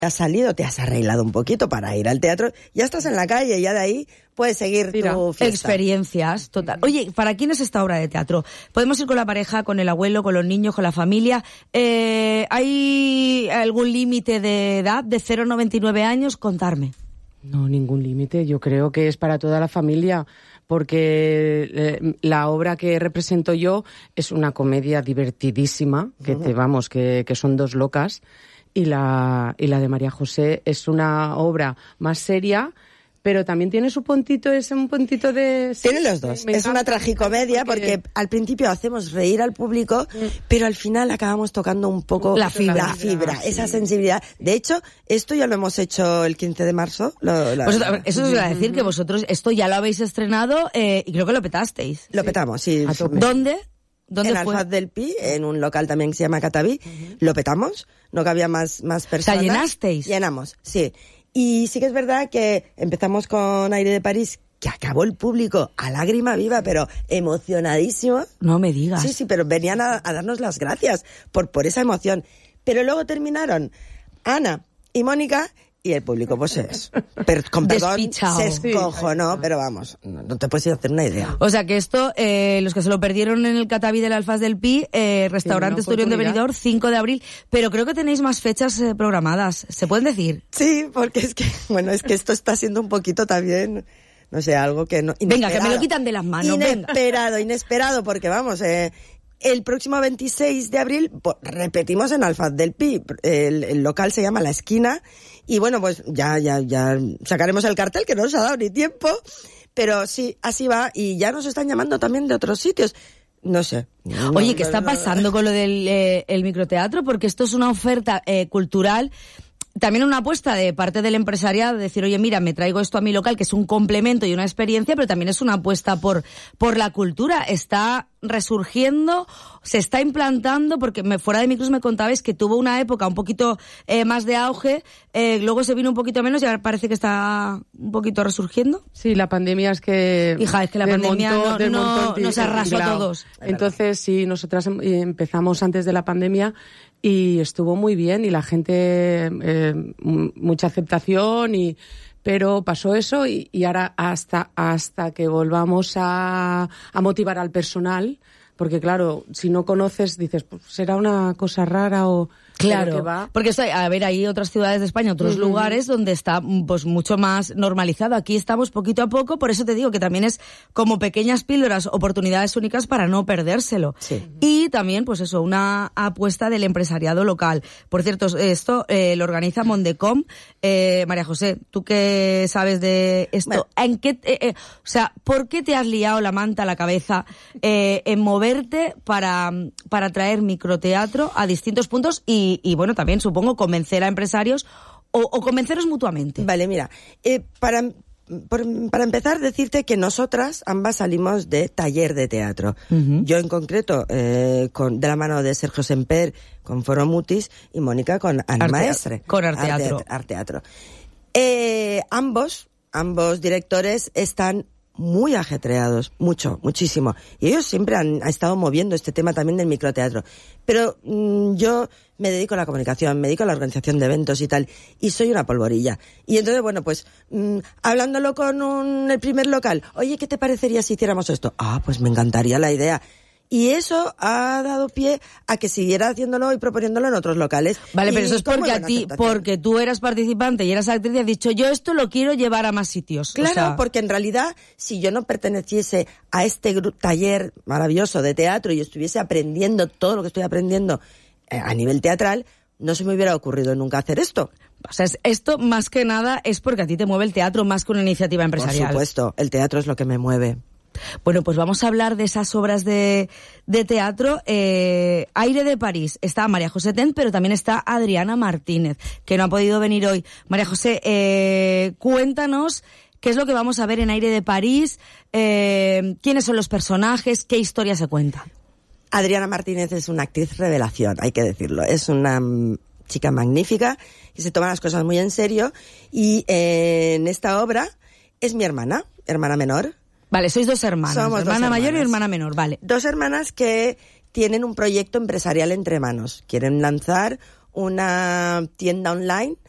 has salido, te has arreglado un poquito para ir al teatro, ya estás en la calle, ya de ahí puedes seguir tu fiesta. Experiencias, total. Oye, ¿para quién es esta obra de teatro? ¿Podemos ir con la pareja, con el abuelo, con los niños, con la familia? ¿Hay algún límite de edad de 0 a 99 años? Contarme. No, ningún límite. Yo creo que es para toda la familia, porque la obra que represento yo es una comedia divertidísima, que son dos locas, y la de María José es una obra más seria, pero también tiene su puntito, es un puntito de... Tiene los dos. Es una tragicomedia porque al principio hacemos reír al público, pero al final acabamos tocando un poco la fibra, esa sensibilidad. De hecho, esto ya lo hemos hecho el 15 de marzo. Eso os iba a decir, que vosotros esto ya lo habéis estrenado y creo que lo petasteis. Lo petamos, sí. ¿Dónde en Alfaz del Pi, en un local también que se llama Cataví, lo petamos, no cabía más personas. O sea, ¿llenasteis? Llenamos, sí. Y sí que es verdad que empezamos con Aire de París, que acabó el público a lágrima viva, pero emocionadísimo. No me digas. Sí, pero venían a darnos las gracias por esa emoción. Pero luego terminaron Ana y Mónica, y el público, pues con perdón, despichado. Se escojonó, pero vamos, no te puedes hacer una idea. O sea que esto, los que se lo perdieron en el Cataví del Alfaz del Pi, restaurante Esturión de Benidorm, 5 de abril, pero creo que tenéis más fechas programadas, ¿se pueden decir? Sí, porque es que esto está siendo un poquito también, no sé, algo que no... Venga, que me lo quitan de las manos, Inesperado, porque vamos, el próximo 26 de abril repetimos en Alfaz del Pi, el local se llama La Esquina, y bueno, pues ya sacaremos el cartel, que no nos ha dado ni tiempo, pero sí, así va, y ya nos están llamando también de otros sitios. No sé. Oye, ¿qué está pasando con lo del el microteatro? Porque esto es una oferta cultural, también una apuesta de parte del empresariado, de decir, oye, mira, me traigo esto a mi local, que es un complemento y una experiencia, pero también es una apuesta por la cultura. Está resurgiendo, se está implantando, porque fuera de micros me contabais que tuvo una época un poquito más de auge, luego se vino un poquito menos y ahora parece que está un poquito resurgiendo. Sí, la pandemia es que... Hija, es que la pandemia nos arrasó a todos. Entonces, sí, nosotras empezamos antes de la pandemia y estuvo muy bien y la gente, mucha aceptación pero pasó eso y ahora hasta que volvamos a motivar al personal, porque claro, si no conoces dices, pues será una cosa rara o... Claro, porque hay otras ciudades de España, otros lugares donde está pues mucho más normalizado. Aquí estamos poquito a poco, por eso te digo que también es como pequeñas píldoras, oportunidades únicas para no perdérselo. Sí. Y también, pues eso, una apuesta del empresariado local. Por cierto, esto lo organiza Mondecom. María José, ¿tú qué sabes de esto? Bueno. ¿En qué, ¿por qué te has liado la manta a la cabeza en moverte para traer microteatro a distintos puntos y bueno, también supongo convencer a empresarios o convenceros mutuamente? Vale, mira, para empezar, decirte que nosotras ambas salimos de taller de teatro. Yo en concreto, de la mano de Sergio Semper con Foro Mutis y Mónica con Ana Maestre. Con Arteatro. Arteatro. Ambos directores están muy ajetreados, muchísimo. Y ellos siempre han estado moviendo este tema también del microteatro. Pero yo me dedico a la comunicación, me dedico a la organización de eventos y tal, y soy una polvorilla. Y entonces, bueno, pues, hablándolo con el primer local, oye, ¿qué te parecería si hiciéramos esto? Pues me encantaría la idea. Y eso ha dado pie a que siguiera haciéndolo y proponiéndolo en otros locales. Vale, pero eso es porque tú eras participante y eras actriz y has dicho, yo esto lo quiero llevar a más sitios. Claro, porque en realidad, si yo no perteneciese a este taller maravilloso de teatro y estuviese aprendiendo todo lo que estoy aprendiendo a nivel teatral, no se me hubiera ocurrido nunca hacer esto. O sea, esto más que nada es porque a ti te mueve el teatro más que una iniciativa empresarial. Por supuesto, el teatro es lo que me mueve. Bueno, pues vamos a hablar de esas obras de teatro. Aire de París, está María José Tent, pero también está Adriana Martínez, que no ha podido venir hoy. María José, cuéntanos qué es lo que vamos a ver en Aire de París, quiénes son los personajes, qué historia se cuenta. Adriana Martínez es una actriz revelación, hay que decirlo. Es una chica magnífica, que se toma las cosas muy en serio, y en esta obra es mi hermana menor. Vale, sois dos hermanas, Somos hermana dos mayor y hermana menor, vale. Dos hermanas que tienen un proyecto empresarial entre manos. Quieren lanzar una tienda online